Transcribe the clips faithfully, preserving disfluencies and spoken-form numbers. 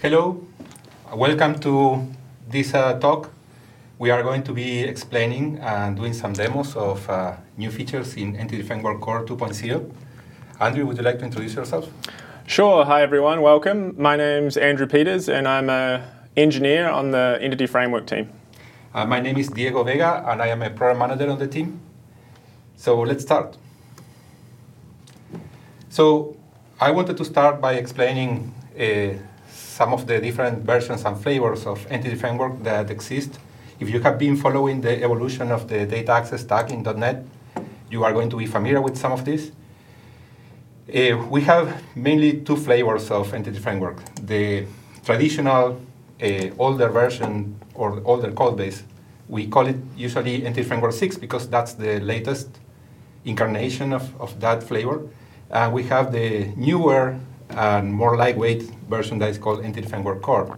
Hello, welcome to this uh, talk. We are going to be explaining and doing some demos of uh, new features in Entity Framework Core two point oh. Andrew, would you like to introduce yourself? Sure. Hi, everyone. Welcome. My name's Andrew Peters, and I'm an engineer on the Entity Framework team. Uh, my name is Diego Vega, and I am a program manager on the team. So let's start. So I wanted to start by explaining uh, some of the different versions and flavors of Entity Framework that exist. If you have been following the evolution of the data access stack in dot net, you are going to be familiar with some of this. Uh, we have mainly two flavors of Entity Framework. The traditional uh, older version or older code base, we call it usually Entity Framework six because that's the latest incarnation of, of that flavor. And we have the newer and more lightweight version that is called Entity Framework Core.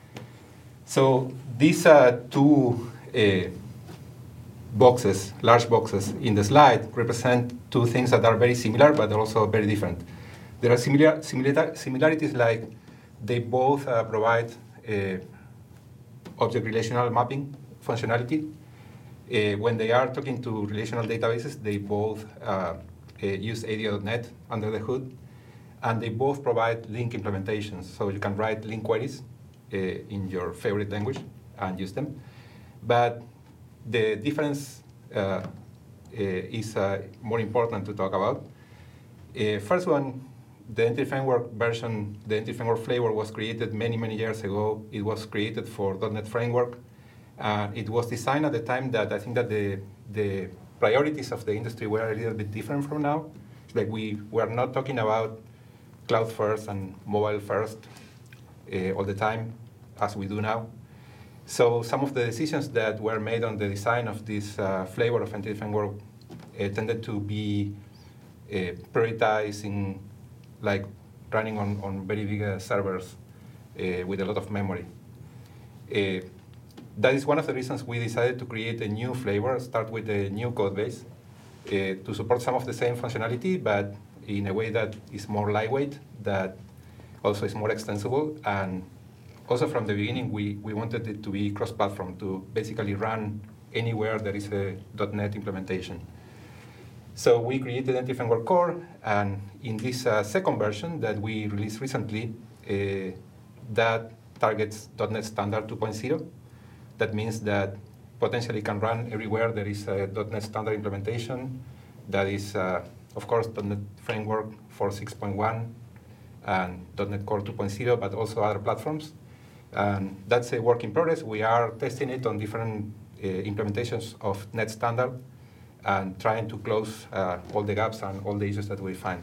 So these uh, two uh, boxes, large boxes in the slide represent two things that are very similar but also very different. There are similar, similar similarities like they both uh, provide uh, object relational mapping functionality. Uh, when they are talking to relational databases, they both uh, uh, use A D O dot net under the hood. And they both provide link implementations. So you can write link queries uh, in your favorite language and use them. But the difference uh, uh, is uh, more important to talk about. Uh, first one, the Entity Framework version, the Entity Framework flavor was created many, many years ago. It was created for dot net Framework. Uh, it was designed at the time that I think that the, the priorities of the industry were a little bit different from now. It's like we were not talking about cloud first and mobile first uh, all the time, as we do now. So some of the decisions that were made on the design of this uh, flavor of Entity Framework uh, tended to be uh, prioritizing, like running on, on very big uh, servers uh, with a lot of memory. Uh, that is one of the reasons we decided to create a new flavor, start with a new code base uh, to support some of the same functionality, but in a way that is more lightweight, that also is more extensible. And also from the beginning, we, we wanted it to be cross-platform, to basically run anywhere there is a dot net implementation. So we created Entity Framework Core, and in this uh, second version that we released recently, uh, that targets dot net Standard two point oh. That means that potentially can run everywhere there is a dot net Standard implementation that is uh, of course, dot net Framework four point six point one and dot net Core two point oh, but also other platforms. And that's a work in progress. We are testing it on different uh, implementations of Net Standard and trying to close uh, all the gaps and all the issues that we find.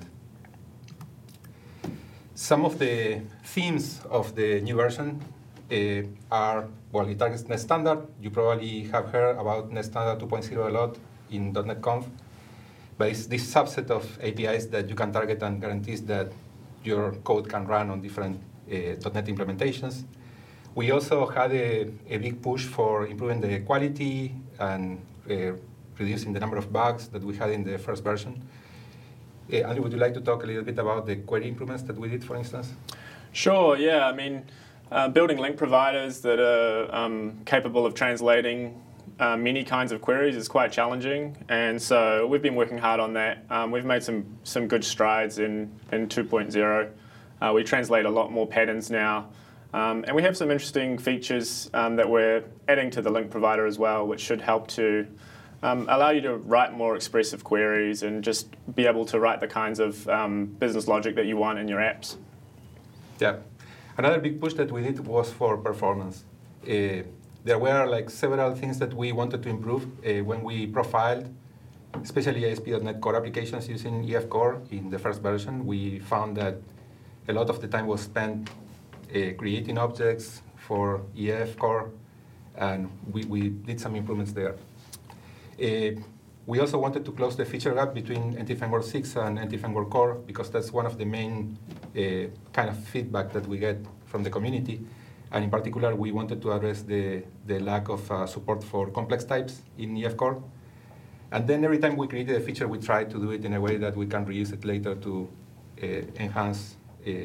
Some of the themes of the new version uh, are, well, it targets Net Standard. You probably have heard about Net Standard two point oh a lot in dot net Conf. But it's this subset of A P Is that you can target and guarantees that your code can run on different uh, dot net implementations. We also had a, a big push for improving the quality and uh, reducing the number of bugs that we had in the first version. Uh, Andrew, would you like to talk a little bit about the query improvements that we did, for instance? Sure, yeah. I mean, uh, building link providers that are um, capable of translating Uh, many kinds of queries is quite challenging, and so we've been working hard on that. Um, we've made some some good strides in, in two point oh. Uh, we translate a lot more patterns now, um, and we have some interesting features um, that we're adding to the link provider as well, which should help to um, allow you to write more expressive queries and just be able to write the kinds of um, business logic that you want in your apps. Yeah. Another big push that we did was for performance. Uh, There were like several things that we wanted to improve uh, when we profiled, especially A S P dot net Core applications using E F Core in the first version. We found that a lot of the time was spent uh, creating objects for E F Core, and we, we did some improvements there. Uh, we also wanted to close the feature gap between Entity Framework six and Entity Framework Core because that's one of the main uh, kind of feedback that we get from the community. And in particular, we wanted to address the, the lack of uh, support for complex types in E F Core. And then every time we created a feature, we tried to do it in a way that we can reuse it later to uh, enhance uh,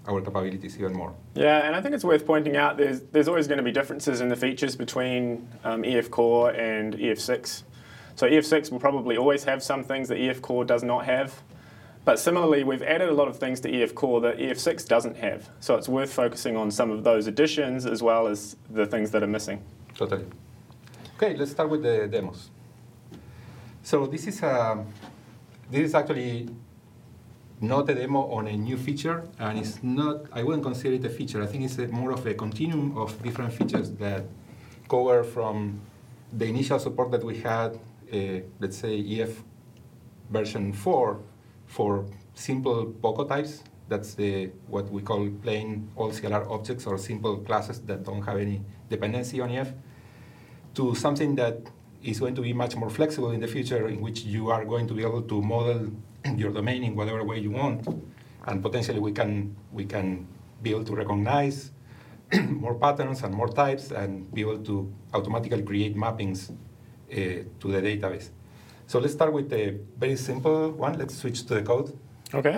our capabilities even more. Yeah, and I think it's worth pointing out there's, there's always going to be differences in the features between um, E F Core and E F six. So E F six will probably always have some things that E F Core does not have. But similarly, we've added a lot of things to E F Core that E F six doesn't have. So it's worth focusing on some of those additions as well as the things that are missing. Totally. Okay, let's start with the demos. So this is a, this is actually not a demo on a new feature, and it's not, I wouldn't consider it a feature. I think it's a, more of a continuum of different features that cover from the initial support that we had, uh, let's say E F version four, for simple Poco types. That's the, what we call plain all C L R objects or simple classes that don't have any dependency on E F, to something that is going to be much more flexible in the future, in which you are going to be able to model your domain in whatever way you want, and potentially we can we can be able to recognize more patterns and more types, and be able to automatically create mappings uh, to the database. So let's start with a very simple one. Let's switch to the code. Okay.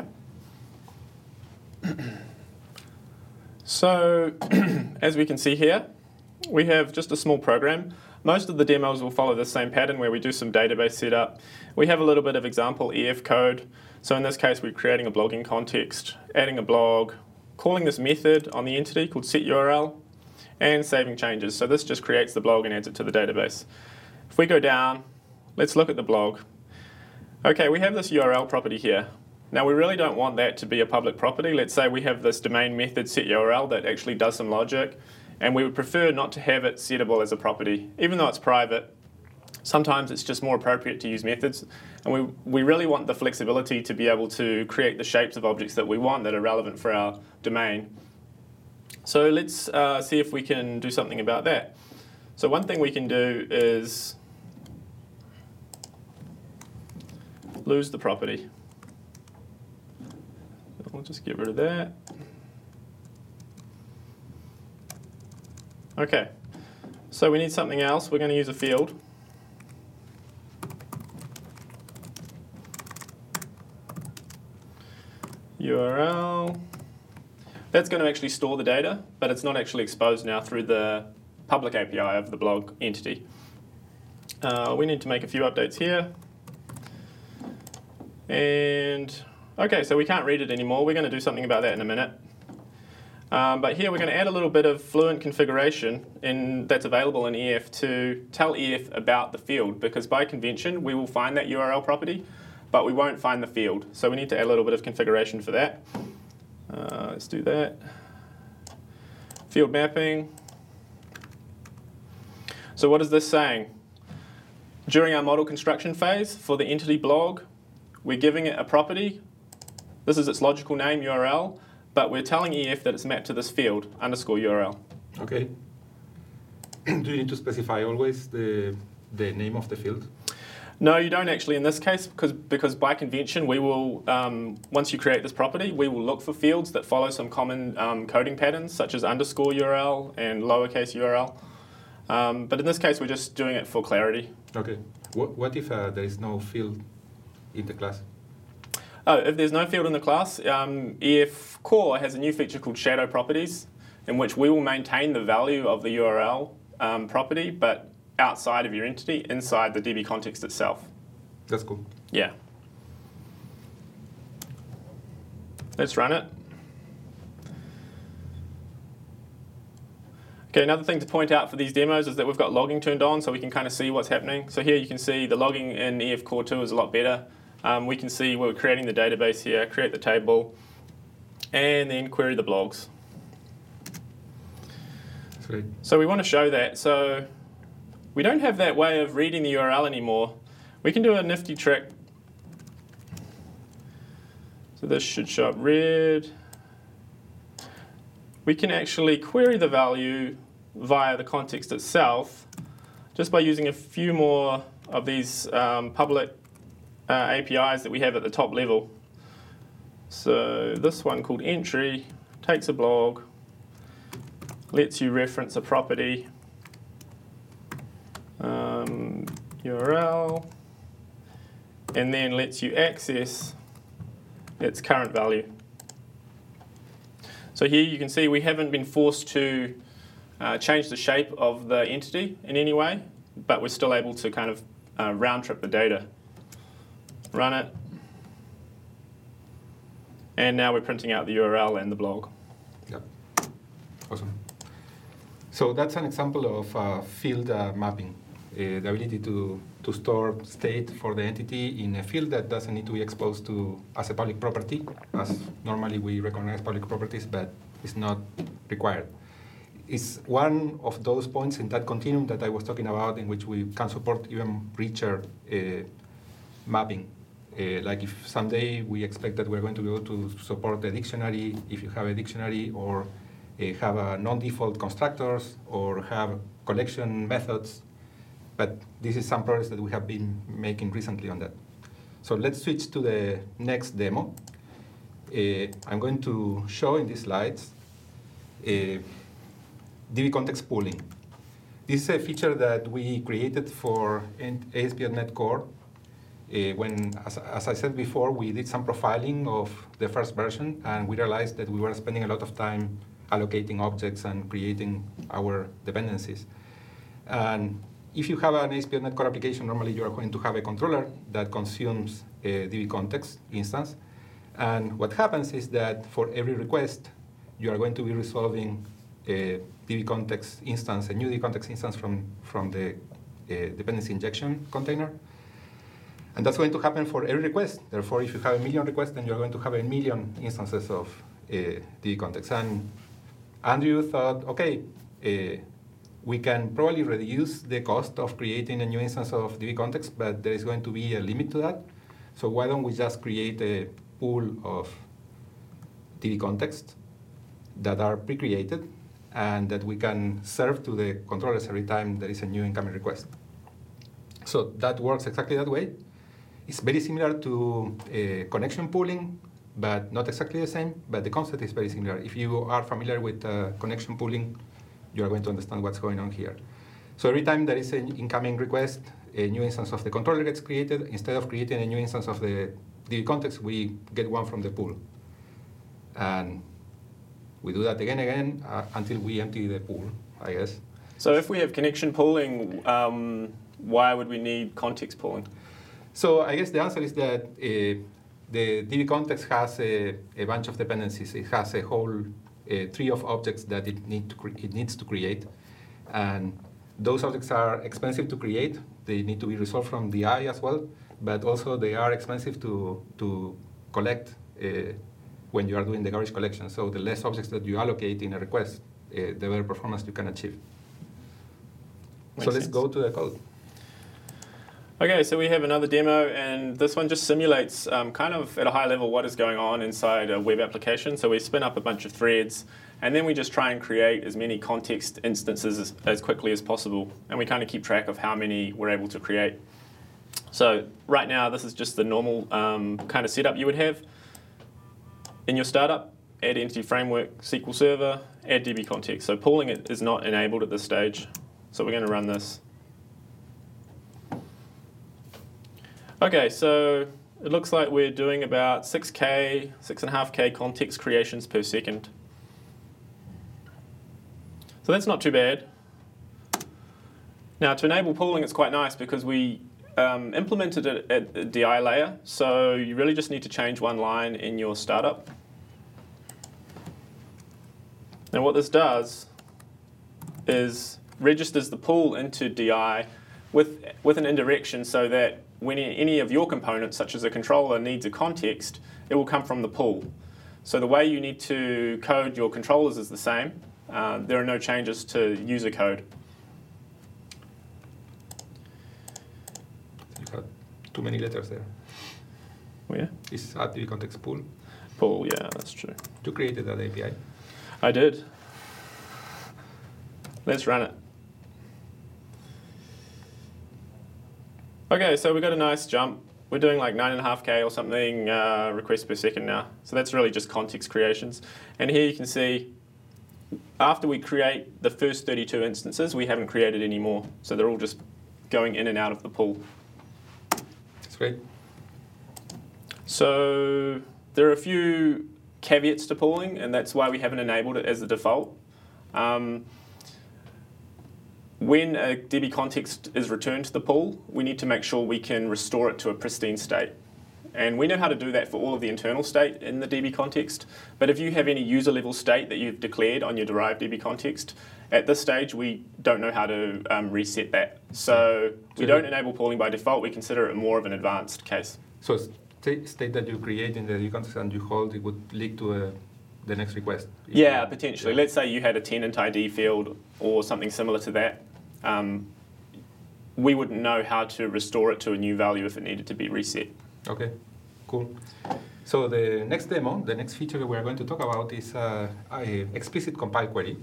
So as we can see here, we have just a small program. Most of the demos will follow the same pattern where we do some database setup. We have a little bit of example E F code. So in this case, we're creating a blogging context, adding a blog, calling this method on the entity called setURL, and saving changes. So this just creates the blog and adds it to the database. If we go down, let's look at the blog. Okay, we have this U R L property here. Now we really don't want that to be a public property. Let's say we have this domain method setURL that actually does some logic, and we would prefer not to have it settable as a property. Even though it's private, sometimes it's just more appropriate to use methods, and we, we really want the flexibility to be able to create the shapes of objects that we want that are relevant for our domain. So let's uh, see if we can do something about that. So one thing we can do is lose the property. We'll just get rid of that. Okay, so we need something else. We're going to use a field. U R L. That's going to actually store the data, but it's not actually exposed now through the public A P I of the blog entity. Uh, we need to make a few updates here. And okay, so we can't read it anymore. We're going to do something about that in a minute. Um, but here we're going to add a little bit of Fluent configuration in, that's available in E F to tell E F about the field, because by convention we will find that U R L property, but we won't find the field. So we need to add a little bit of configuration for that. Uh, let's do that. Field mapping. So what is this saying? During our model construction phase for the entity blog, we're giving it a property. This is its logical name, U R L, but we're telling E F that it's mapped to this field, underscore U R L. Okay. Do you need to specify always the, the name of the field? No, you don't actually in this case, because, because by convention, we will, um, once you create this property, we will look for fields that follow some common um, coding patterns, such as underscore U R L and lowercase U R L. Um, but in this case, we're just doing it for clarity. Okay. What, what if uh, there is no field in the class? Oh, if there's no field in the class, um, E F Core has a new feature called shadow properties, in which we will maintain the value of the U R L um, property, but outside of your entity, inside the D B context itself. That's cool. Yeah. Let's run it. Okay, another thing to point out for these demos is that we've got logging turned on, so we can kind of see what's happening. So here you can see the logging in E F Core two is a lot better. Um, we can see we're creating the database here, create the table, and then query the blogs. Great. So we want to show that. So we don't have that way of reading the U R L anymore. We can do a nifty trick. So this should show up red. We can actually query the value via the context itself just by using a few more of these um, public uh, A P Is that we have at the top level. So this one called entry takes a blog, lets you reference a property, um, U R L, and then lets you access its current value. So here you can see we haven't been forced to uh, change the shape of the entity in any way, but we're still able to kind of uh, round trip the data. Run it. And now we're printing out the U R L and the blog. Yep. Awesome. So that's an example of uh, field uh, mapping, uh, the ability to, to store state for the entity in a field that doesn't need to be exposed to as a public property, as normally we recognize public properties, but it's not required. It's one of those points in that continuum that I was talking about in which we can support even richer uh, mapping. Uh, like if someday we expect that we're going to be able to support a dictionary, if you have a dictionary, or uh, have a non-default constructors, or have collection methods. But this is some progress that we have been making recently on that. So let's switch to the next demo. Uh, I'm going to show in these slides uh, D B context pooling. This is a feature that we created for A S P dot NET Core. Uh, when, as, as I said before, we did some profiling of the first version, and we realized that we were spending a lot of time allocating objects and creating our dependencies. And if you have an A S P dot NET Core application, normally you are going to have a controller that consumes a D B context instance. And what happens is that for every request, you are going to be resolving a D B context instance, a new D B context instance from, from the uh, dependency injection container. And that's going to happen for every request. Therefore, if you have a million requests, then you're going to have a million instances of uh, D B context. And Andrew thought, OK, uh, we can probably reduce the cost of creating a new instance of D B context, but there is going to be a limit to that. So why don't we just create a pool of D B contexts that are pre-created and that we can serve to the controllers every time there is a new incoming request. So that works exactly that way. It's very similar to uh, connection pooling, but not exactly the same, but the concept is very similar. If you are familiar with uh, connection pooling, you are going to understand what's going on here. So every time there is an incoming request, a new instance of the controller gets created. Instead of creating a new instance of the D B context, we get one from the pool. And we do that again and again uh, until we empty the pool, I guess. So if we have connection pooling, um, why would we need context pooling? So I guess the answer is that uh, the D B context has a, a bunch of dependencies. It has a whole uh, tree of objects that it, need to it needs to create. And those objects are expensive to create. They need to be resolved from D I as well. But also they are expensive to, to collect uh, when you are doing the garbage collection. So the less objects that you allocate in a request, uh, the better performance you can achieve. Makes so let's sense. go to the code. OK, so we have another demo, and this one just simulates um, kind of at a high level what is going on inside a web application. So we spin up a bunch of threads, and then we just try and create as many context instances as, as quickly as possible. And we kind of keep track of how many we're able to create. So right now, this is just the normal um, kind of setup you would have in your startup. Add entity framework, S Q L Server, add D B context. So pooling it is not enabled at this stage. So we're going to run this. OK, so it looks like we're doing about six K, six point five K context creations per second. So that's not too bad. Now, to enable pooling, it's quite nice because we um, implemented it at the D I layer. So you really just need to change one line in your startup. Now, what this does is registers the pool into D I with, with an indirection so that when any of your components, such as a controller, needs a context, it will come from the pool. So the way you need to code your controllers is the same. Uh, there are no changes to user code. You got too many letters there. Oh, yeah? It's add D B context pool. Pool, yeah, that's true. You created that A P I. I did. Let's run it. OK, so we got a nice jump. We're doing like nine point five K or something uh, requests per second now. So that's really just context creations. And here you can see, after we create the first thirty-two instances, we haven't created any more. So they're all just going in and out of the pool. That's great. So there are a few caveats to pooling, and that's why we haven't enabled it as the default. Um, when a D B context is returned to the pool, we need to make sure we can restore it to a pristine state. And we know how to do that for all of the internal state in the D B context. But if you have any user level state that you've declared on your derived D B context, at this stage we don't know how to um, reset that. So we don't enable pooling by default. We consider it more of an advanced case. So state, state that you create in the D B context and you hold, it would leak to a, the next request. Yeah, potentially. Yeah. Let's say you had a tenant I D field or something similar to that. Um, we wouldn't know how to restore it to a new value if it needed to be reset. Okay, cool. So the next demo, the next feature we are going to talk about is uh, a explicit compile query.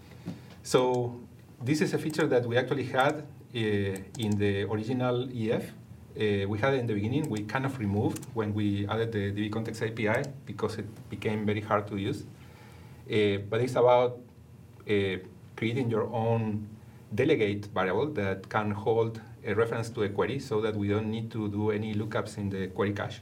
So this is a feature that we actually had uh, in the original E F. Uh, we had it in the beginning. We kind of removed when we added the D B context A P I because it became very hard to use. Uh, but it's about uh, creating your own delegate variable that can hold a reference to a query so that we don't need to do any lookups in the query cache.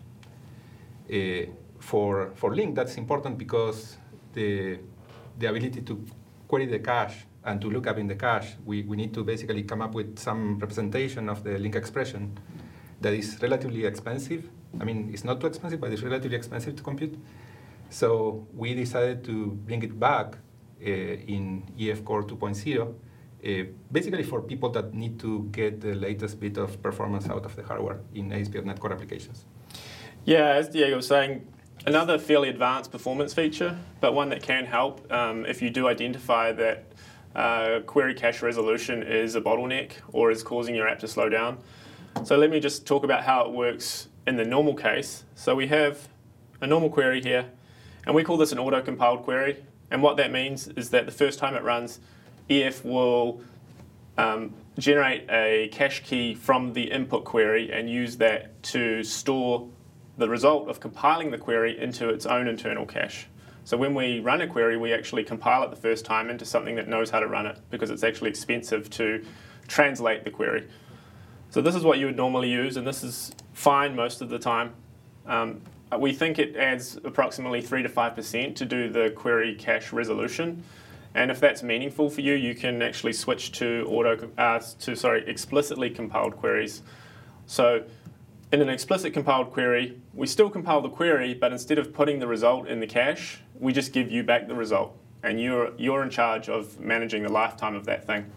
Uh, for, for Link, that's important because the, the ability to query the cache and to look up in the cache, we, we need to basically come up with some representation of the Link expression that is relatively expensive. I mean, it's not too expensive, but it's relatively expensive to compute. So we decided to bring it back uh, in E F Core two point oh, uh, basically for people that need to get the latest bit of performance out of the hardware in A S P dot net Core applications. Yeah, as Diego was saying, another fairly advanced performance feature, but one that can help um, if you do identify that uh, query cache resolution is a bottleneck or is causing your app to slow down. So let me just talk about how it works in the normal case. So we have a normal query here, and we call this an auto-compiled query. And what that means is that the first time it runs, E F will um, generate a cache key from the input query and use that to store the result of compiling the query into its own internal cache. So when we run a query, we actually compile it the first time into something that knows how to run it because it's actually expensive to translate the query. So this is what you would normally use, and this is fine most of the time. Um, we think it adds approximately three to five percent to do the query cache resolution. And if that's meaningful for you, you can actually switch to auto uh, to sorry explicitly compiled queries. So in an explicit compiled query, we still compile the query, but instead of putting the result in the cache, we just give you back the result, and you're you're in charge of managing the lifetime of that thing.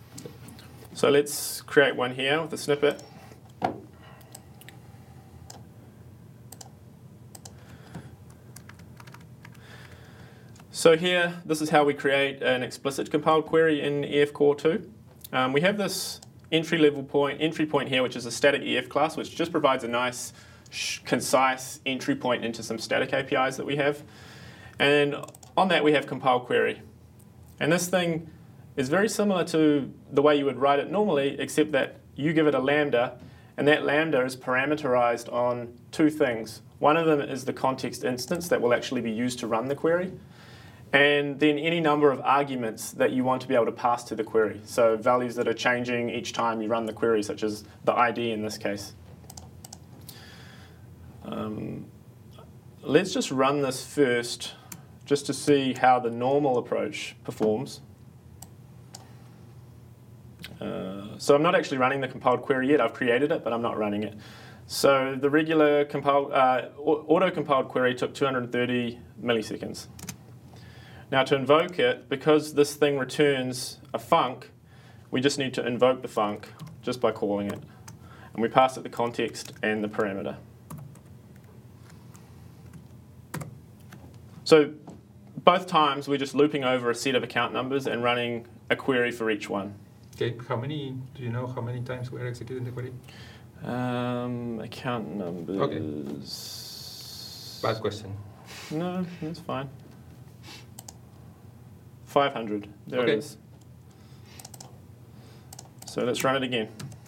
So let's create one here with a snippet. So here, this is how we create an explicit compiled query in E F Core two. Um, we have this entry level point, entry point here, which is a static E F class, which just provides a nice, sh concise entry point into some static A P Is that we have. And on that, we have compile query. And this thing is very similar to the way you would write it normally, except that you give it a lambda, and that lambda is parameterized on two things. One of them is the context instance that will actually be used to run the query, and then any number of arguments that you want to be able to pass to the query. So values that are changing each time you run the query, such as the I D in this case. Um, let's just run this first, just to see how the normal approach performs. Uh, so I'm not actually running the compiled query yet. I've created it, but I'm not running it. So the regular compiled, uh, auto-compiled query took two hundred thirty milliseconds. Now to invoke it, because this thing returns a func, we just need to invoke the func just by calling it. And we pass it the context and the parameter. So both times we're just looping over a set of account numbers and running a query for each one. Okay, how many, do you know how many times we are executing the query? Um, account numbers. Okay. Bad question. No, that's fine. five hundred. There okay. it is. So let's run it again.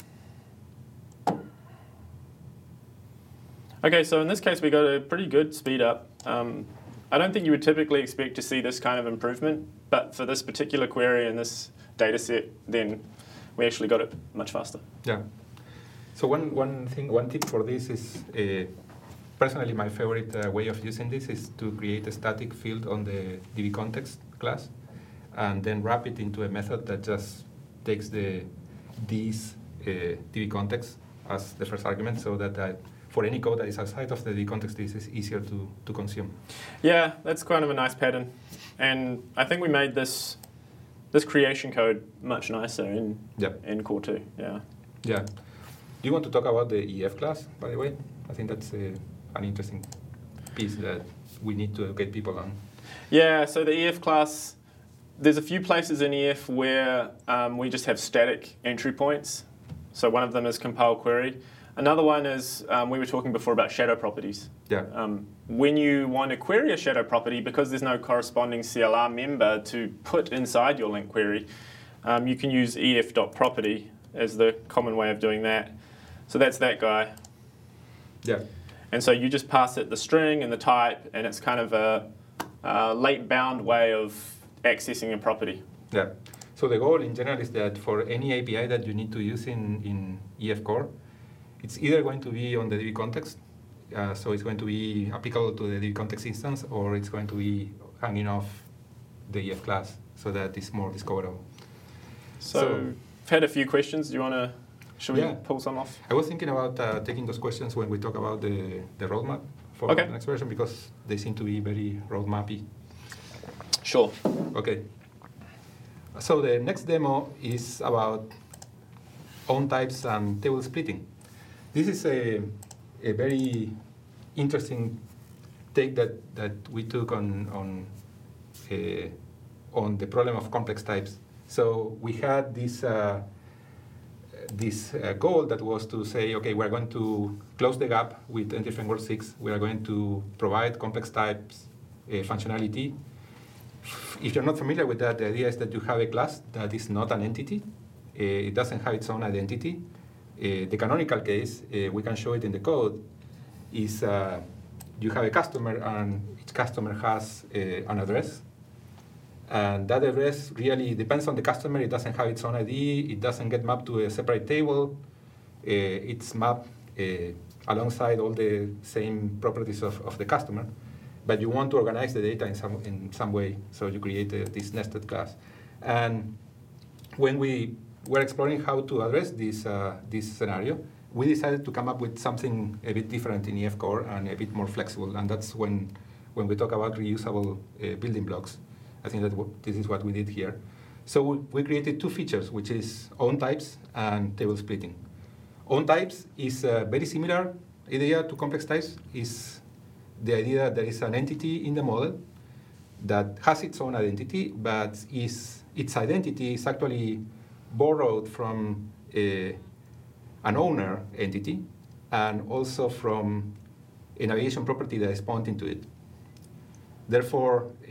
Okay, so in this case we got a pretty good speed up. Um, I don't think you would typically expect to see this kind of improvement, but for this particular query and this data set, then we actually got it much faster. Yeah. So one, one thing, one tip for this is uh, personally, my favorite uh, way of using this is to create a static field on the dbContext class, and then wrap it into a method that just takes the these uh, dbContext as the first argument, so that uh, for any code that is outside of the dbContext, this is easier to, to consume. Yeah, that's kind of a nice pattern. And I think we made this this creation code much nicer in, yep. in Core two. Yeah. Yeah. Do you want to talk about the E F class, by the way? I think that's a, an interesting piece that we need to educate people on. Yeah, so the E F class, there's a few places in E F where um, we just have static entry points. So one of them is compile query. Another one is, um, we were talking before about shadow properties. Yeah. Um, when you want to query a shadow property, because there's no corresponding C L R member to put inside your link query, um, you can use E F.property as the common way of doing that. So that's that guy. Yeah. And so you just pass it the string and the type, and it's kind of a, a late bound way of accessing a property. Yeah. So the goal in general is that for any A P I that you need to use in, in E F Core, it's either going to be on the dbContext, uh, so it's going to be applicable to the dbContext instance, or it's going to be hanging off the E F class, so that it's more discoverable. So, So I've had a few questions. Do you want to, should we yeah. pull some off? I was thinking about uh, taking those questions when we talk about the, the roadmap for okay. the next version, because they seem to be very roadmappy. Sure. Okay. So the next demo is about own types and table splitting. This is a, a very interesting take that, that we took on, on, uh, on the problem of complex types. So we had this, uh, this uh, goal that was to say, okay, we're going to close the gap with Entity Framework six. We are going to provide complex types uh, functionality. If you're not familiar with that, the idea is that you have a class that is not an entity. Uh, it doesn't have its own identity. Uh, the canonical case, uh, we can show it in the code, is uh, you have a customer and each customer has uh, an address. And that address really depends on the customer. It doesn't have its own I D. It doesn't get mapped to a separate table. Uh, it's mapped uh, alongside all the same properties of, of the customer. But you want to organize the data in some, in some way, so you create a, this nested class. And when we were exploring how to address this, uh, this scenario, we decided to come up with something a bit different in E F Core and a bit more flexible. And that's when, when we talk about reusable uh, building blocks. I think that w this is what we did here. So we, we created two features, which is own types and table splitting. Own types is a very similar idea to complex types. Is the idea that there is an entity in the model that has its own identity, but is, its identity is actually borrowed from a, an owner entity and also from a navigation property that is pointing to it. Therefore, uh,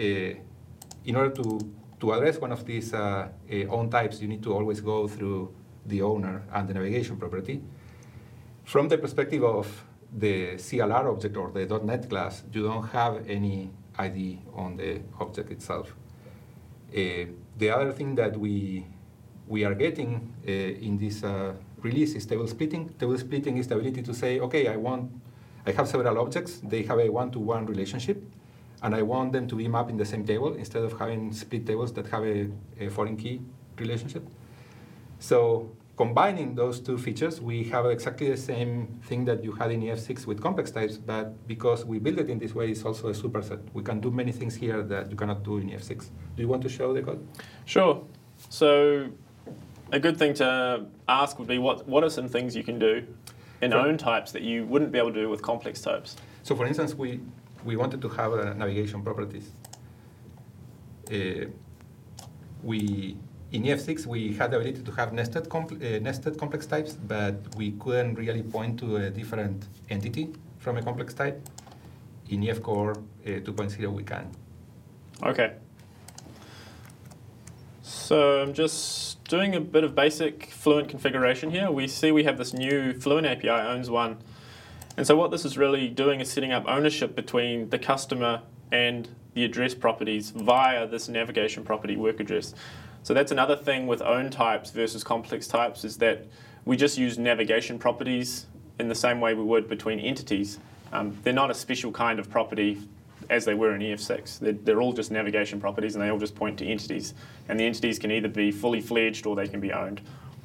in order to, to address one of these uh, uh, own types, you need to always go through the owner and the navigation property. From the perspective of the C L R object or the .NET class, you don't have any I D on the object itself. Uh, the other thing that we we are getting uh, in this uh, release is table splitting. Table splitting is the ability to say, okay, I want, I have several objects. They have a one-to-one relationship, and I want them to be mapped in the same table instead of having split tables that have a, a foreign key relationship. So combining those two features, we have exactly the same thing that you had in E F six with complex types, but because we build it in this way, it's also a superset. We can do many things here that you cannot do in E F six. Do you want to show the code? Sure. So a good thing to ask would be, what, what are some things you can do in for, own types that you wouldn't be able to do with complex types? So for instance, we, we wanted to have uh, navigation properties. Uh, we In E F six, we had the ability to have nested, compl uh, nested complex types, but we couldn't really point to a different entity from a complex type. In E F Core uh, two point oh, we can. Okay. So I'm just doing a bit of basic Fluent configuration here. We see we have this new Fluent A P I, owns one. And so what this is really doing is setting up ownership between the customer and the address properties via this navigation property work address. So that's another thing with own types versus complex types, is that we just use navigation properties in the same way we would between entities. Um, they're not a special kind of property as they were in E F six. They're, they're all just navigation properties, and they all just point to entities. And the entities can either be fully fledged or they can be owned.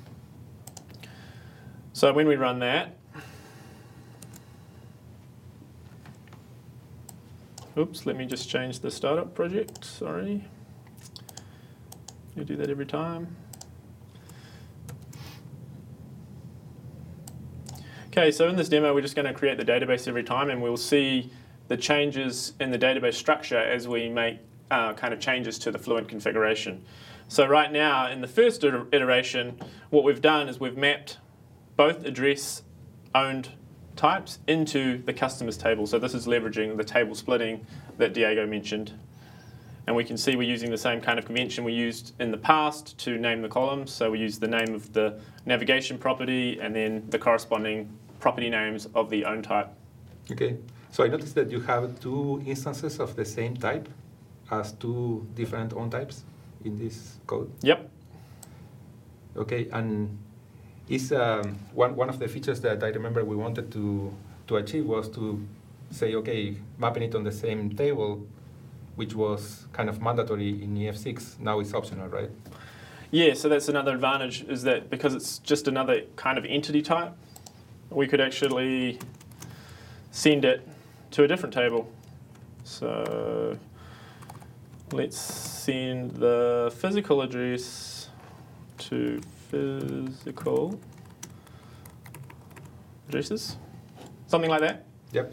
So when we run that, oops, let me just change the startup project, sorry. You do that every time. Okay, so in this demo, we're just going to create the database every time, and we'll see the changes in the database structure as we make uh, kind of changes to the Fluent configuration. So right now, in the first iteration, what we've done is we've mapped both address-owned types into the customers table. So this is leveraging the table splitting that Diego mentioned. And we can see we're using the same kind of convention we used in the past to name the columns. So we use the name of the navigation property and then the corresponding property names of the own type. Okay. So I noticed that you have two instances of the same type as two different own types in this code. Yep. Okay. And is um, one one of the features that I remember we wanted to to achieve was to say, okay, mapping it on the same table, which was kind of mandatory in E F six, now it's optional, right? Yeah, so that's another advantage, is that because it's just another kind of entity type, we could actually send it to a different table. So let's send the physical address to physical addresses, something like that. Yep.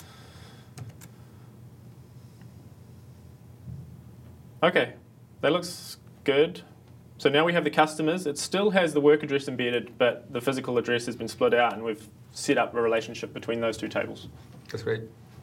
Okay, that looks good. So now we have the customers. It still has the work address embedded, but the physical address has been split out, and we've set up a relationship between those two tables. That's great.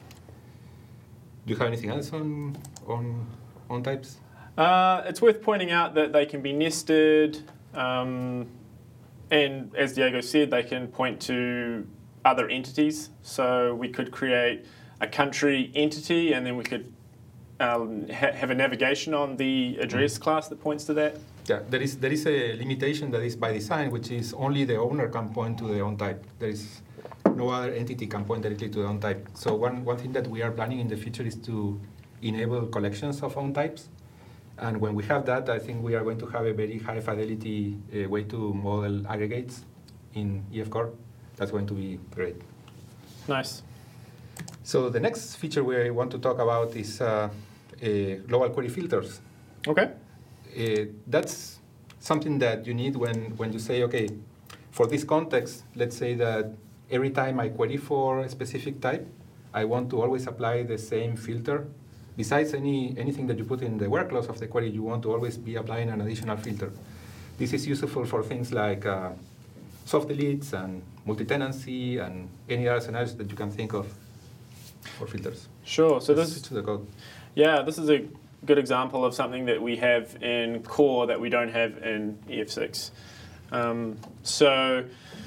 Do you have anything else on on on types? Uh, it's worth pointing out that they can be nested, um, and as Diego said, they can point to other entities. So we could create a country entity, and then we could Um, ha have a navigation on the address class that points to that? Yeah, there is there is a limitation that is by design, which is only the owner can point to the own type. There is no other entity can point directly to the own type. So one, one thing that we are planning in the future is to enable collections of own types. And when we have that, I think we are going to have a very high fidelity uh, way to model aggregates in E F Core. That's going to be great. Nice. So the next feature we want to talk about is uh, uh, global query filters. Okay. Uh, that's something that you need when, when you say, okay, for this context, let's say that every time I query for a specific type, I want to always apply the same filter. Besides any, anything that you put in the where clause of the query, you want to always be applying an additional filter. This is useful for things like uh, soft deletes and multi-tenancy and any other scenarios that you can think of for filters. Sure. So Let's this to the code. Yeah, this is a good example of something that we have in Core that we don't have in E F six. Um, so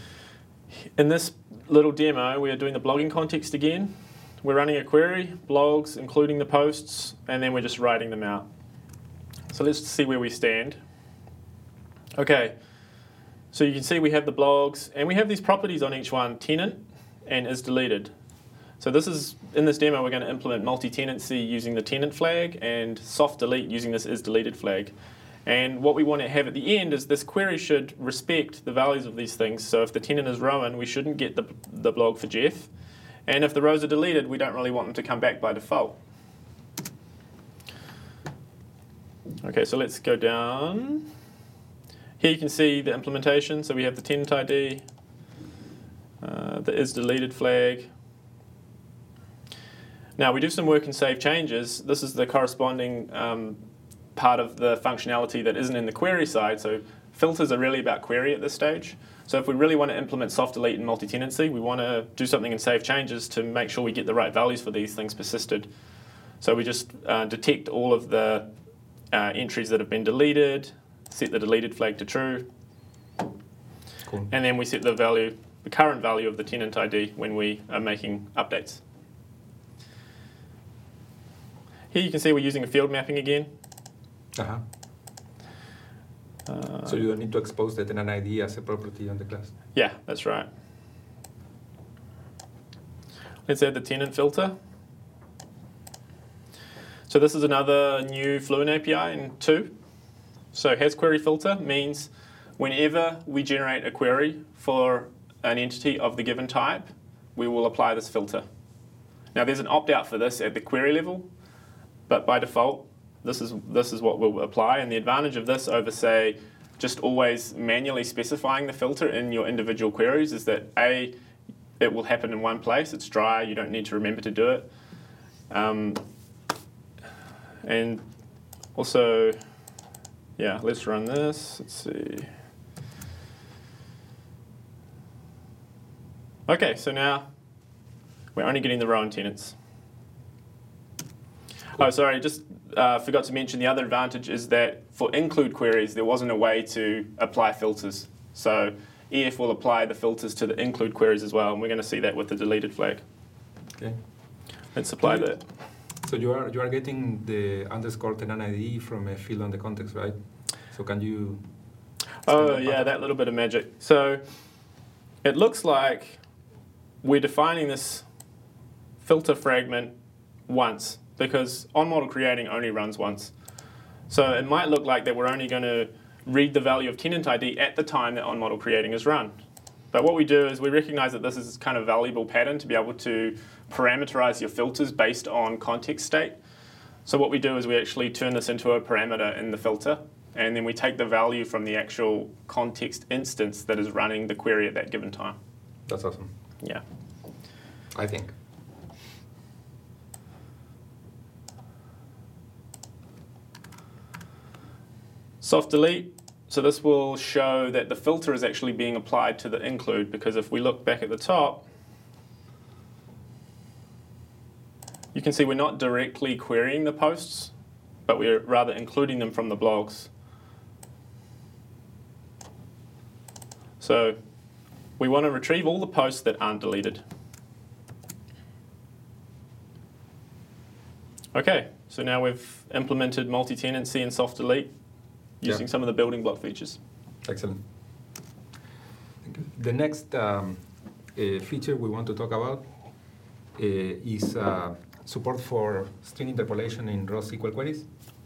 in this little demo, we are doing the blogging context again. We're running a query, blogs, including the posts, and then we're just writing them out. So let's see where we stand. Okay, so you can see we have the blogs, and we have these properties on each one, tenant and is deleted. So this is, in this demo, we're going to implement multi-tenancy using the tenant flag and soft delete using this is deleted flag. And what we want to have at the end is this query should respect the values of these things. So if the tenant is Rowan, we shouldn't get the, the blog for Jeff. And if the rows are deleted, we don't really want them to come back by default. Okay, so let's go down. Here you can see the implementation. So we have the tenant I D, uh, the is deleted flag. Now we do some work in save changes. This is the corresponding um, part of the functionality that isn't in the query side. So filters are really about query at this stage. So if we really want to implement soft delete and multi-tenancy, we want to do something in save changes to make sure we get the right values for these things persisted. So we just uh, detect all of the uh, entries that have been deleted, set the deleted flag to true, Cool. and then we set the value, the current value of the tenant I D when we are making updates. Here you can see we're using a field mapping again. Uh-huh. Uh, So you don't need to expose the tenant I D as a property on the class. Yeah, that's right. Let's add the tenant filter. So this is another new Fluent A P I in two. So has query filter means whenever we generate a query for an entity of the given type, we will apply this filter. Now there's an opt-out for this at the query level, but by default, this is, this is what we'll apply. And the advantage of this over, say, just always manually specifying the filter in your individual queries is that A, it will happen in one place, it's dry, you don't need to remember to do it. Um, and also, yeah, let's run this, let's see. Okay, so now we're only getting the row and tenants. Oh, sorry, just uh, forgot to mention the other advantage is that for include queries, there wasn't a way to apply filters. So E F will apply the filters to the include queries as well, and we're going to see that with the deleted flag. Okay. Let's apply you, that. So you are you are getting the underscore tenant I D from a field on the context, right? So can you? Oh yeah, that little bit of magic. So it looks like we're defining this filter fragment once because on-model creating only runs once. So it might look like that we're only going to read the value of tenant I D at the time that on-model creating is run. But what we do is we recognize that this is kind of a valuable pattern to be able to parameterize your filters based on context state. So what we do is we actually turn this into a parameter in the filter, and then we take the value from the actual context instance that is running the query at that given time. That's awesome. Yeah. I think. Soft delete. So this will show that the filter is actually being applied to the include, because if we look back at the top, you can see we're not directly querying the posts, but we're rather including them from the blogs. So we want to retrieve all the posts that aren't deleted. Okay, so now we've implemented multi-tenancy and soft delete using yeah. some of the building block features. Excellent. The next um, uh, feature we want to talk about uh, is uh, support for string interpolation in raw S Q L queries.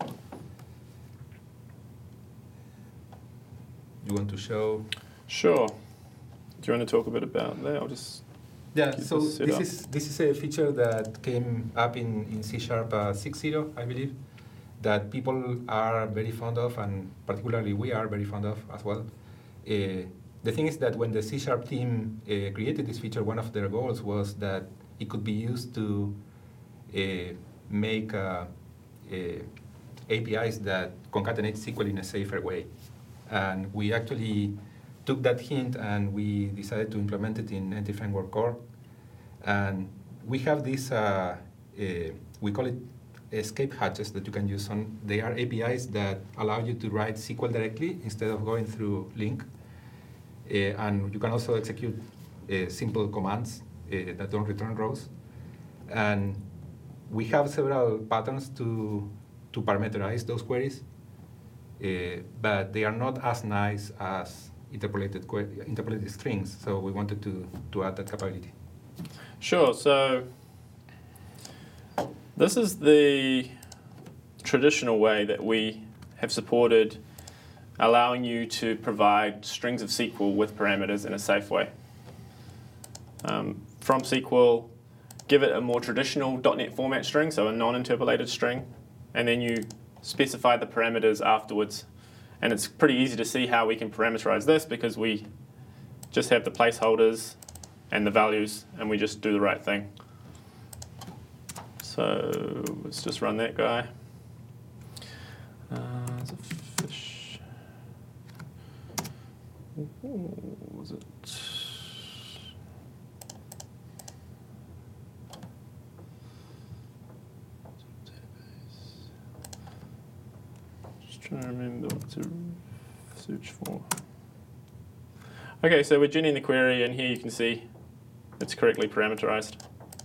You want to show? Sure. Do you want to talk a bit about that? I'll just yeah. So this, this is this is a feature that came up in in C Sharp uh, six point oh, I believe, that people are very fond of, and particularly we are very fond of as well. Uh, the thing is that when the C Sharp team uh, created this feature, one of their goals was that it could be used to uh, make uh, uh, A P Is that concatenate S Q L in a safer way. And we actually took that hint and we decided to implement it in Entity Framework Core. And we have this, uh, uh, we call it escape hatches that you can use on. They are A P Is that allow you to write S Q L directly instead of going through link. Uh, and you can also execute uh, simple commands uh, that don't return rows. And we have several patterns to, to parameterize those queries, uh, but they are not as nice as interpolated, interpolated strings. So we wanted to, to add that capability. Sure. So this is the traditional way that we have supported allowing you to provide strings of S Q L with parameters in a safe way. Um, from S Q L, give it a more traditional dot net format string, so a non-interpolated string, and then you specify the parameters afterwards. And it's pretty easy to see how we can parameterize this because we just have the placeholders and the values, and we just do the right thing. So let's just run that guy. Uh, there's a fish. What was it? Just trying to remember what to search for. Okay, so we're genning the query, and here you can see it's correctly parameterized.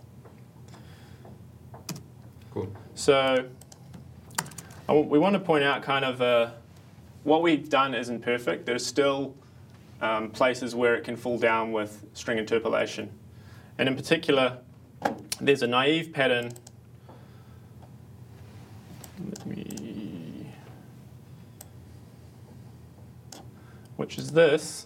Cool. So I w we want to point out kind of uh, what we've done isn't perfect. There's still um, places where it can fall down with string interpolation. And in particular, there's a naive pattern. Let me, which is this.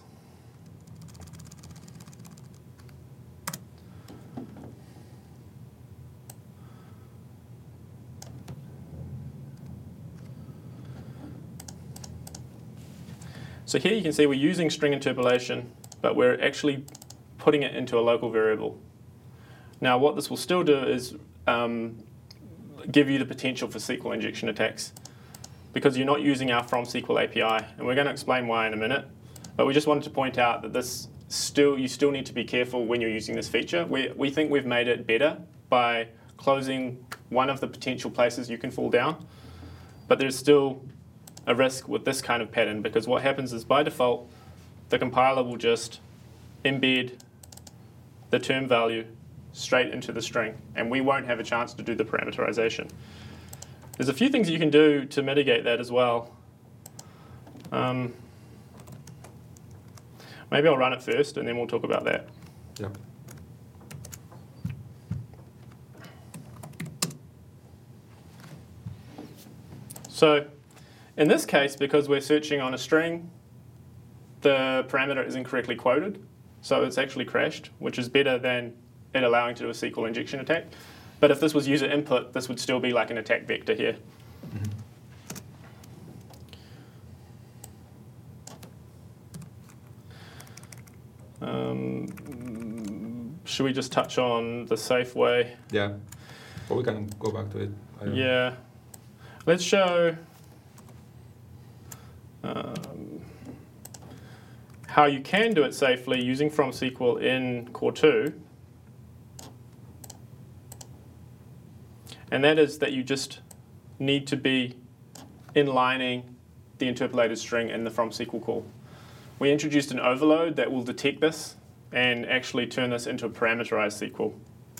So here you can see we're using string interpolation, but we're actually putting it into a local variable. Now what this will still do is um, give you the potential for S Q L injection attacks, because you're not using our from S Q L A P I, and we're going to explain why in a minute. But we just wanted to point out that this still you still need to be careful when you're using this feature. We, we think we've made it better by closing one of the potential places you can fall down, but there's still a risk with this kind of pattern, because what happens is by default the compiler will just embed the term value straight into the string, and we won't have a chance to do the parameterization. There's a few things you can do to mitigate that as well. Um, maybe I'll run it first and then we'll talk about that. Yeah. So in this case, because we're searching on a string, the parameter is incorrectly quoted, so it's actually crashed, which is better than it allowing to do a S Q L injection attack. But if this was user input, this would still be like an attack vector here. Mm-hmm. um, should we just touch on the safe way? Yeah, or we can go back to it. I don't yeah, know. Let's show um, how you can do it safely using from S Q L in Core two. And that is that you just need to be inlining the interpolated string in the from S Q L call. We introduced an overload that will detect this and actually turn this into a parameterized S Q L.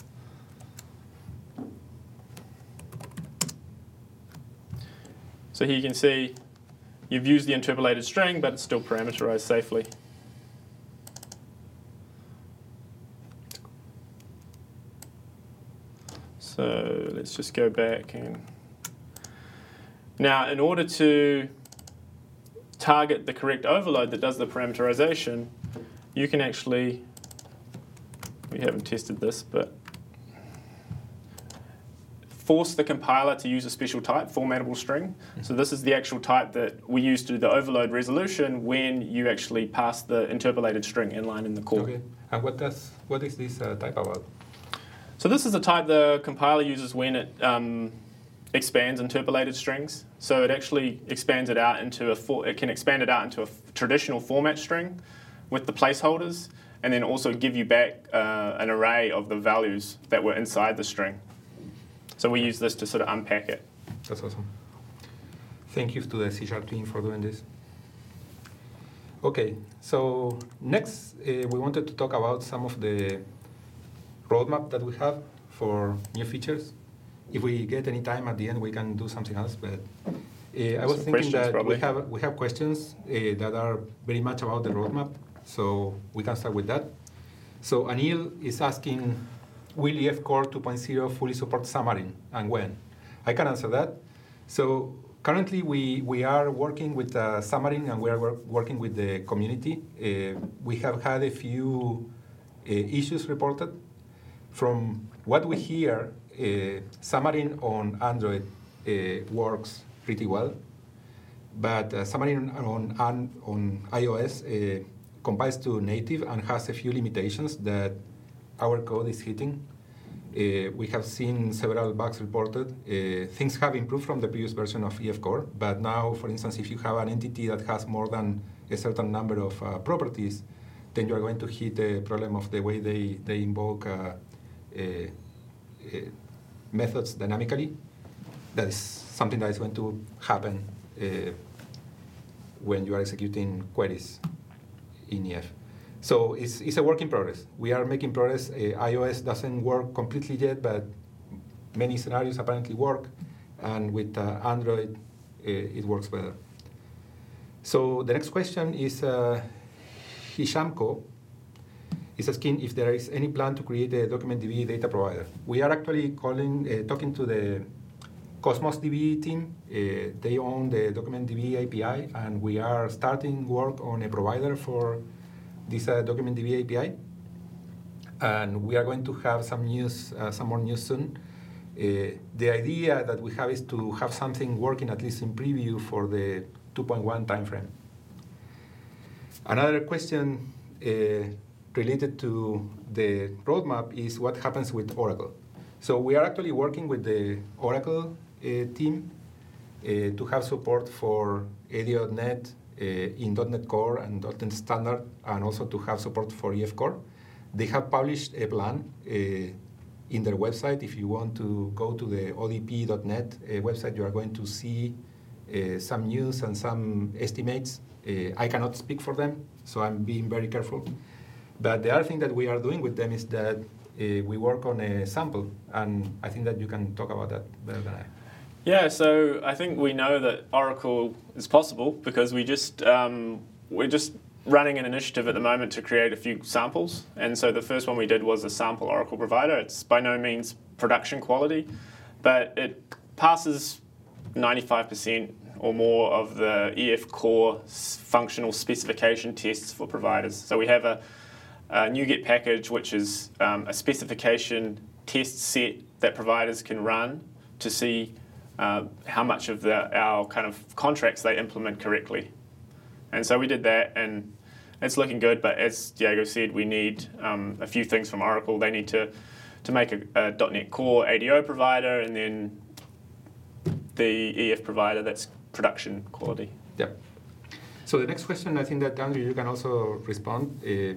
So here you can see you've used the interpolated string, but it's still parameterized safely. So let's just go back and now in order to target the correct overload that does the parameterization, you can actually, we haven't tested this, but force the compiler to use a special type, formatable string. So this is the actual type that we use to do the overload resolution when you actually pass the interpolated string inline in the call. Okay, and what does what is this uh, type about? So this is the type the compiler uses when it um, expands interpolated strings. So it actually expands it out into a for, it can expand it out into a traditional format string with the placeholders, and then also give you back uh, an array of the values that were inside the string. So we use this to sort of unpack it. That's awesome. Thank you to the C Sharp team for doing this. Okay, so next uh, we wanted to talk about some of the roadmap that we have for new features. If we get any time at the end, we can do something else. But uh, I was Some thinking that probably. we have we have questions uh, that are very much about the roadmap, so we can start with that. So Anil is asking, will E F Core two point oh fully support Xamarin, and when? I can answer that. So currently we, we are working with uh, Xamarin, and we are work, working with the community. Uh, we have had a few uh, issues reported. From what we hear, uh, Xamarin on Android uh, works pretty well, but uh, Xamarin on, on, on iOS uh, compiles to native and has a few limitations that our code is hitting. Uh, we have seen several bugs reported. Uh, things have improved from the previous version of E F Core, but now, for instance, if you have an entity that has more than a certain number of uh, properties, then you are going to hit the problem of the way they, they invoke uh, uh, uh, methods dynamically. That is something that is going to happen uh, when you are executing queries in E F. So it's, it's a work in progress. We are making progress. Uh, iOS doesn't work completely yet, but many scenarios apparently work. And with uh, Android, uh, it works better. So the next question is uh, Hishamko. is asking if there is any plan to create a DocumentDB data provider. We are actually calling, uh, talking to the Cosmos D B team. Uh, they own the DocumentDB A P I, and we are starting work on a provider for this uh, DocumentDB A P I. And we are going to have some news, uh, some more news soon. Uh, the idea that we have is to have something working at least in preview for the two point one timeframe. Another question uh, related to the roadmap is what happens with Oracle. So we are actually working with the Oracle uh, team uh, to have support for A D O dot net uh, in dot net Core and dot net Standard, and also to have support for E F Core. They have published a plan uh, in their website. If you want to go to the O D P dot net uh, website, you are going to see uh, some news and some estimates. Uh, I cannot speak for them, so I'm being very careful. But the other thing that we are doing with them is that uh, we work on a sample, and I think that you can talk about that better than I. Yeah, so I think we know that Oracle is possible because we just um, we're just running an initiative at the moment to create a few samples. And so the first one we did was a sample Oracle provider. It's by no means production quality, but it passes ninety-five percent or more of the E F Core functional specification tests for providers. So we have a, a NuGet package, which is um, a specification test set that providers can run to see uh, how much of the, our kind of contracts they implement correctly. And so we did that, and it's looking good, but as Diego said, we need um, a few things from Oracle. They need to, to make a, a dot net Core A D O provider, and then the E F provider that's production quality. Yeah. So the next question, I think that Andrew, you can also respond. Uh,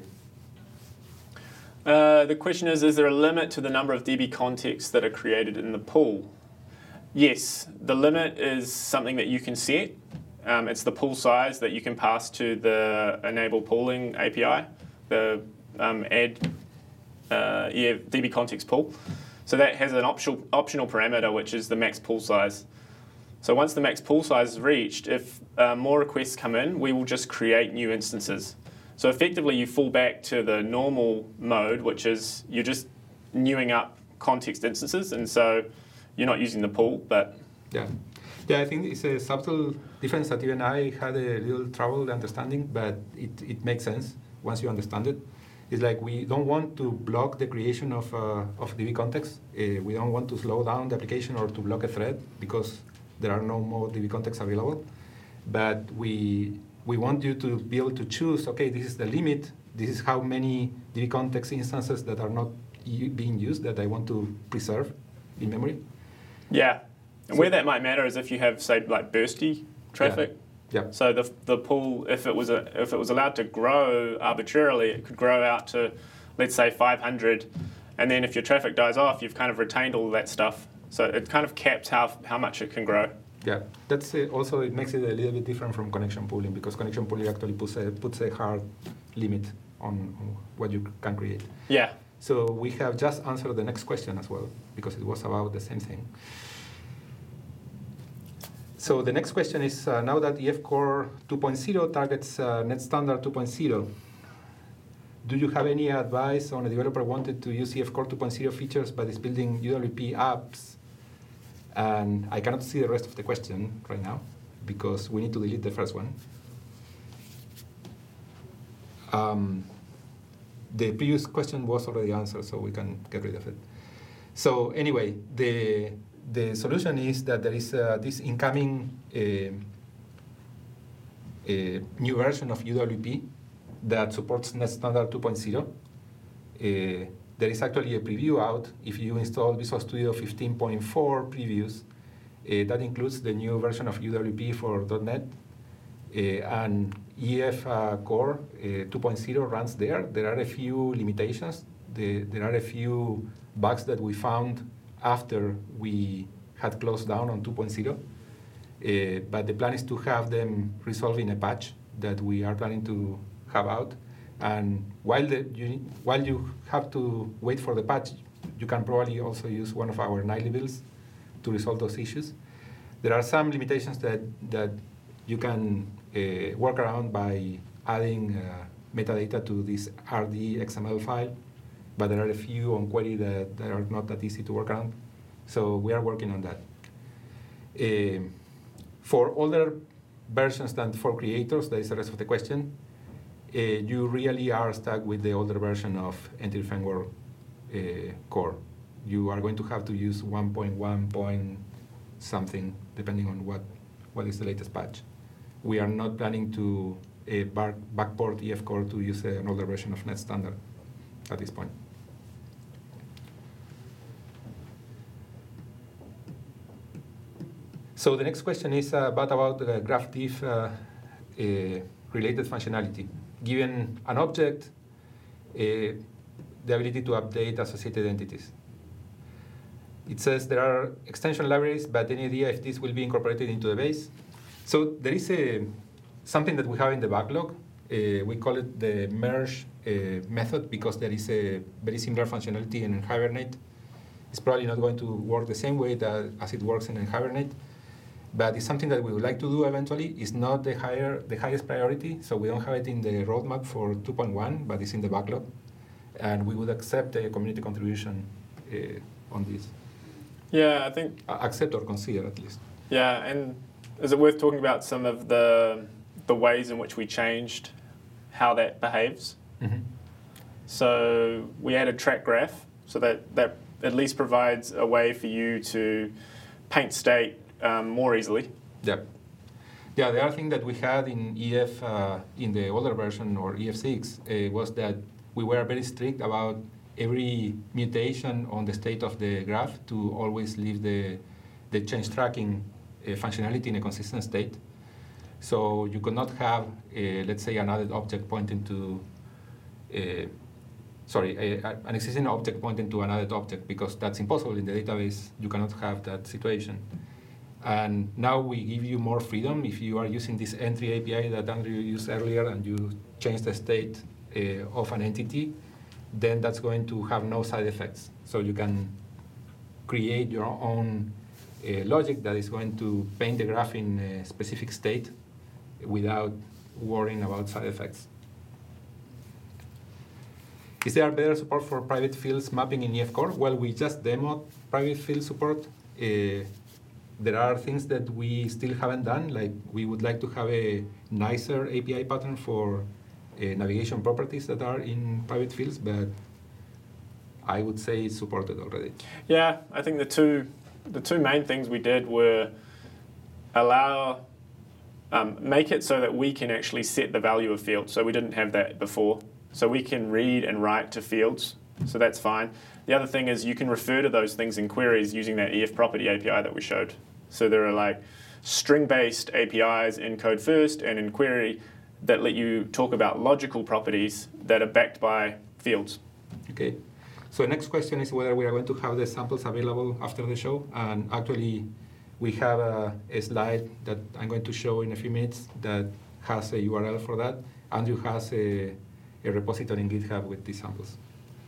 uh, the question is, is there a limit to the number of D B contexts that are created in the pool? Yes, the limit is something that you can set. Um, it's the pool size that you can pass to the enable pooling A P I, the um, add uh, yeah, D B context pool. So that has an optional, optional parameter, which is the max pool size. So once the max pool size is reached, if uh, more requests come in, we will just create new instances. So effectively, you fall back to the normal mode, which is you're just newing up context instances, and so you're not using the pool, but... Yeah. Yeah, I think it's a subtle difference that even I had a little trouble understanding, but it, it makes sense once you understand it. It's like we don't want to block the creation of, uh, of D B context. Uh, we don't want to slow down the application or to block a thread because there are no more D B contexts available. But we, we want you to be able to choose, okay, this is the limit. This is how many D B context instances that are not being used that I want to preserve in memory. Yeah. And so where that might matter is if you have, say, like bursty traffic. Yeah. Yeah. So the the pool, if it was a, if it was allowed to grow arbitrarily, it could grow out to, let's say, five hundred, and then if your traffic dies off, you've kind of retained all that stuff. So it kind of caps how how much it can grow. Yeah, that's uh, also it makes it a little bit different from connection pooling because connection pooling actually puts a puts a hard limit on, on what you can create. Yeah. So we have just answered the next question as well because it was about the same thing. So the next question is, uh, now that E F Core two point oh targets uh, Net Standard two point oh, do you have any advice on a developer wanted to use E F Core two point oh features but is building U W P apps? And I cannot see the rest of the question right now because we need to delete the first one. Um, the previous question was already answered, so we can get rid of it. So anyway, the The solution is that there is uh, this incoming uh, uh, new version of U W P that supports Net Standard two point oh. Uh, there is actually a preview out. If you install Visual Studio fifteen point four previews, uh, that includes the new version of U W P for .NET. Uh, and E F uh, Core uh, two point oh runs there. There are a few limitations. The, there are a few bugs that we found after we had closed down on two point oh. Uh, but the plan is to have them resolved in a patch that we are planning to have out. And while, the, you, while you have to wait for the patch, you can probably also use one of our nightly builds to resolve those issues. There are some limitations that, that you can uh, work around by adding uh, metadata to this R D X M L file, but there are a few on query that, that are not that easy to work around. So we are working on that. Uh, for older versions than for creators, that is the rest of the question, uh, you really are stuck with the older version of Entity Framework uh, core. You are going to have to use one point one point something, depending on what, what is the latest patch. We are not planning to uh, back, backport E F core to use uh, an older version of Net Standard at this point. So the next question is uh, about, about the GraphDiff uh, uh, related functionality. Given an object, uh, the ability to update associated entities. It says there are extension libraries, but any idea if this will be incorporated into the base? So there is a, something that we have in the backlog. Uh, we call it the merge uh, method because there is a very similar functionality in Hibernate. It's probably not going to work the same way that, as it works in Hibernate, but it's something that we would like to do eventually. It's not the, higher, the highest priority, so we don't have it in the roadmap for two point one, but it's in the backlog. And we would accept a community contribution uh, on this. Yeah, I think... Uh, accept or consider, at least. Yeah, and is it worth talking about some of the, the ways in which we changed how that behaves? Mm-hmm. So we added track graph, so that, that at least provides a way for you to paint state um, more easily. Yeah. Yeah, the other thing that we had in E F, uh, in the older version, or E F six, uh, was that we were very strict about every mutation on the state of the graph to always leave the, the change tracking uh, functionality in a consistent state. So you could not have, uh, let's say, an added object pointing to, uh, sorry, a, a, an existing object pointing to an added object, because that's impossible in the database. You cannot have that situation. And now we give you more freedom. If you are using this entry A P I that Andrew used earlier and you change the state uh, of an entity, then that's going to have no side effects. So you can create your own uh, logic that is going to paint the graph in a specific state without worrying about side effects. Is there better support for private fields mapping in E F core? Well, we just demoed private field support. Uh, there are things that we still haven't done, like we would like to have a nicer A P I pattern for Uh, navigation properties that are in private fields, but I would say it's supported already. Yeah, I think the two the two main things we did were allow um, make it so that we can actually set the value of fields. So we didn't have that before. So we can read and write to fields. So that's fine. The other thing is you can refer to those things in queries using that E F property A P I that we showed. So there are like string-based A P Is in code first and in query that let you talk about logical properties that are backed by fields. Okay. So the next question is whether we are going to have the samples available after the show. And actually, we have a, a slide that I'm going to show in a few minutes that has a U R L for that. Andrew has a, a repository in GitHub with these samples.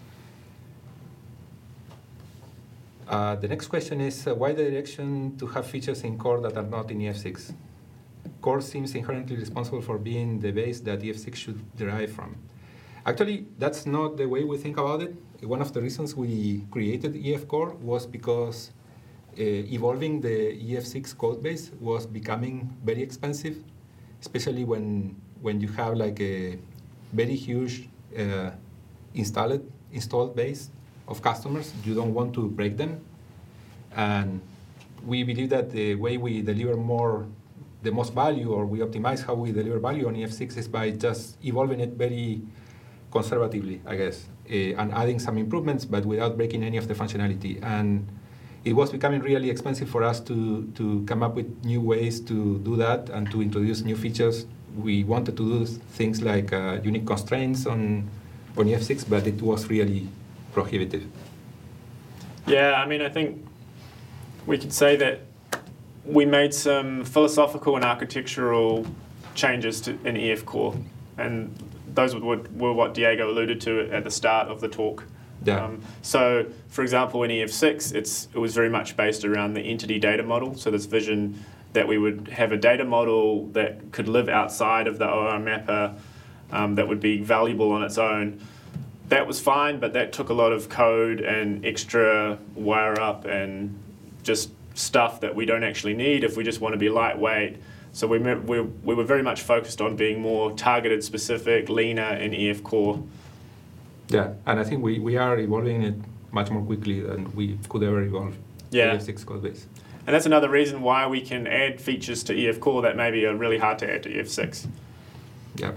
Uh, the next question is, uh, why the direction to have features in core that are not in E F six? Core seems inherently responsible for being the base that E F six should derive from. Actually, that's not the way we think about it. One of the reasons we created E F Core was because uh, evolving the E F six code base was becoming very expensive, especially when when you have like a very huge uh, installed installed base of customers. You don't want to break them, and we believe that the way we deliver more the most value, or we optimize how we deliver value on E F six, is by just evolving it very conservatively, I guess, uh, and adding some improvements, but without breaking any of the functionality. And it was becoming really expensive for us to, to come up with new ways to do that and to introduce new features. We wanted to do things like uh, unique constraints on, on E F six, but it was really prohibitive. Yeah, I mean, I think we could say that we made some philosophical and architectural changes to, in E F Core, and those were, were what Diego alluded to at the start of the talk. Yeah. Um, so, for example, in E F six, it's, it was very much based around the entity data model, so this vision that we would have a data model that could live outside of the O R mapper, um, that would be valuable on its own. That was fine, but that took a lot of code and extra wire up and just stuff that we don't actually need if we just want to be lightweight. So we, we, we were very much focused on being more targeted, specific, leaner in E F Core. Yeah, and I think we, we are evolving it much more quickly than we could ever evolve yeah. E F six code base. And that's another reason why we can add features to E F Core that maybe are really hard to add to E F six. Yeah.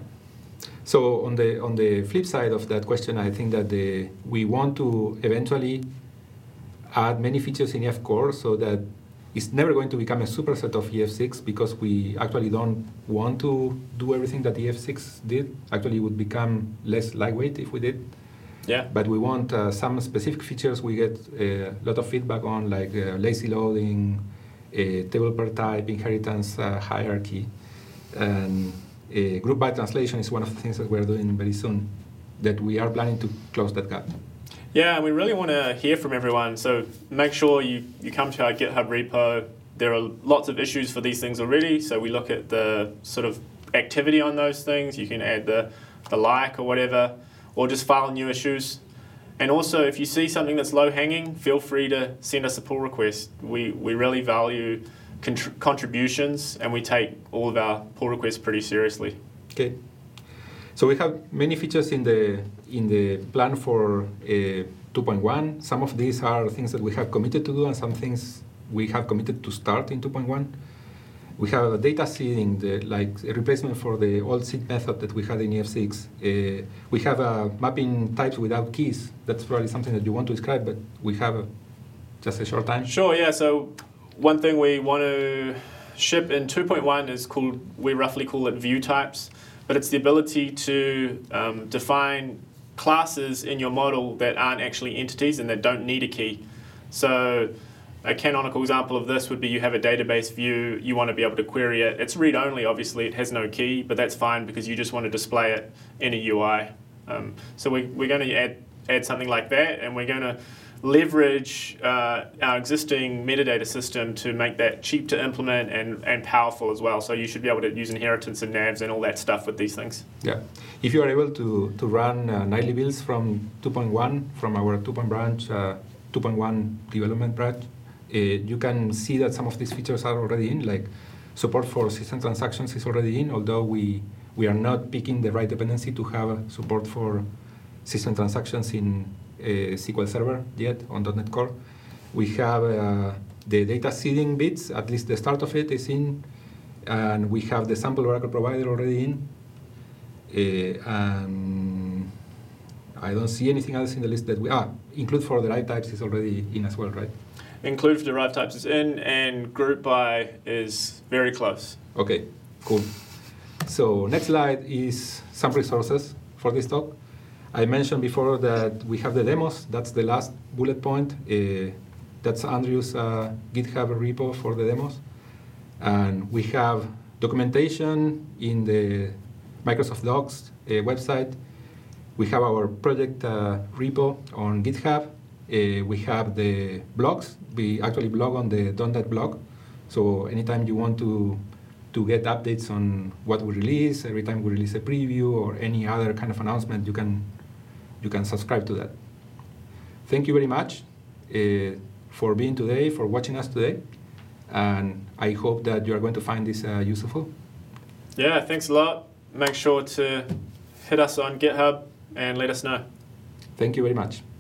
So on the on the flip side of that question, I think that the, we want to eventually add many features in E F Core so that it's never going to become a superset of E F six, because we actually don't want to do everything that E F six did. Actually, it would become less lightweight if we did. Yeah. But we want uh, some specific features we get a lot of feedback on, like uh, lazy loading, uh, table per type, inheritance uh, hierarchy, and uh, group by translation is one of the things that we're doing very soon, that we are planning to close that gap. Yeah, and we really want to hear from everyone, so make sure you, you come to our GitHub repo. There are lots of issues for these things already, so we look at the sort of activity on those things. You can add the, the like or whatever, or just file new issues. And also, if you see something that's low-hanging, feel free to send us a pull request. We, we really value contr- contributions, and we take all of our pull requests pretty seriously. Okay. So we have many features in the in the plan for uh, two point one. Some of these are things that we have committed to do, and some things we have committed to start in two point one. We have a data seeding, the, like a replacement for the old seed method that we had in E F six. Uh, we have a mapping types without keys. That's probably something that you want to describe, but we have a, just a short time. Sure, yeah. So one thing we want to ship in two point one is called, we roughly call it view types, but it's the ability to um, define classes in your model that aren't actually entities and that don't need a key. So a canonical example of this would be you have a database view, you want to be able to query it. It's read-only, obviously, it has no key, but that's fine because you just want to display it in a U I. Um, so we, we're going to add, add something like that, and we're going to leverage uh, our existing metadata system to make that cheap to implement and, and powerful as well. So you should be able to use inheritance and navs and all that stuff with these things. Yeah. If you are able to, to run uh, nightly builds from two point one, from our two point branch, uh, two point one development branch, uh, you can see that some of these features are already in, like support for system transactions is already in, although we, we are not picking the right dependency to have support for system transactions in Uh, S Q L Server yet on .NET Core. We have uh, the data seeding bits, at least the start of it is in, and we have the sample Oracle provider already in. Uh, and I don't see anything else in the list that we, ah, include for derived types is already in as well, right? Include for derived types is in, and group by is very close. Okay, cool. So next slide is some resources for this talk. I mentioned before that we have the demos. That's the last bullet point. Uh, that's Andrew's uh, GitHub repo for the demos. And we have documentation in the Microsoft Docs uh, website. We have our project uh, repo on GitHub. Uh, we have the blogs. We actually blog on the .NET blog. So anytime you want to to get updates on what we release, every time we release a preview or any other kind of announcement, you can you can subscribe to that. Thank you very much uh, for being today, for watching us today, and I hope that you are going to find this uh, useful. Yeah, thanks a lot. Make sure to hit us on GitHub and let us know. Thank you very much.